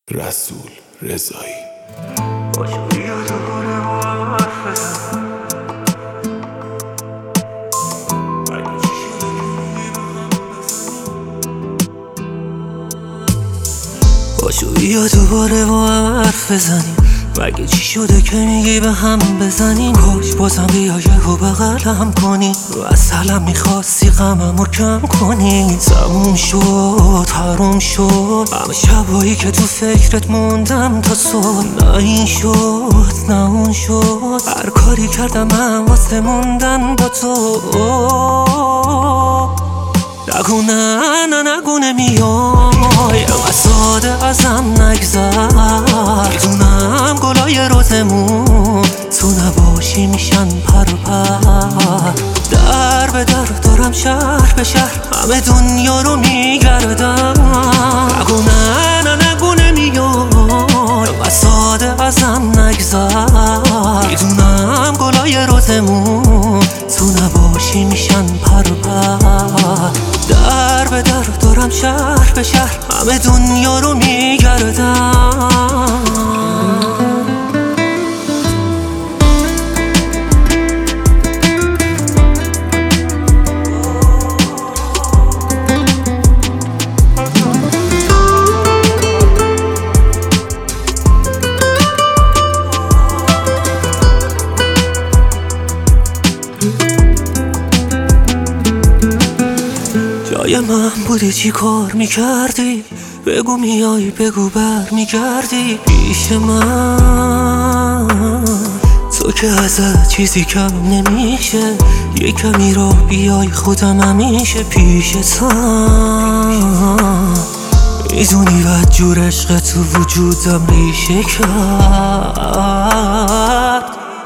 رسول رضایی. باشو بیا دوباره با هم حرف بزنیم، مگه چی شده که میگی به هم بزنیم؟ کاش بازم بیا یهو بغلم کنی، مثلا میخواستی غممو کم کنی. تموم شد حروم شد همه شبایی که تو فکرت موندم تا صبح. نه این شد نه اون شد، هر کاری کردم من واسه موندن با تو. نگو نه نه نگو نمیای، انقدر ساده ازم نگذر. میدونم گلای روزمون تو نباشی میشن پر و پر. در به در دارم شهر به شهر همه دنیا رو میگردم. نگو نه نه نگو نمیای، انقدر ساده ازم نگذر. میدونم گلای روزمون تو نباشی میشن پر و پر. در به در دارم شهر به شهر همه دنیا رو میگردم. جای من بودی چی کار میکردی؟ بگو میای بگو بر میگردی پیش من. تو که ازت چیزی کم نمیشه، یه کمی را بیای خودم همیشه پیشتم. میدونی بد جور عشق تو وجودم ریشه کرد.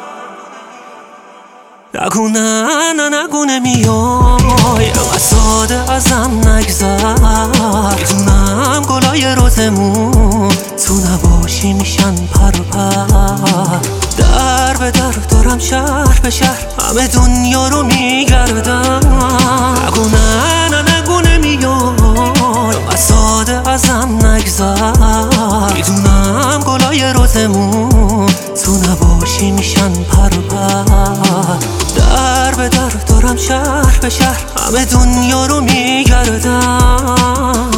نگو نه نه نگو نمیای، انقدر ساده ازم نگذر. میدونم گلای روزمون تو نباشی میشن پر و پر. در به در دارم شهر به شهر همه دنیا رو میگردم. نگو نه نه نگو نمیای، انقدر ساده ازم نگذر. میدونم گلای روزمون تو نباشی میشن پر و پر. در به در دارم شهر به شهر همه دنیا رو میگردم.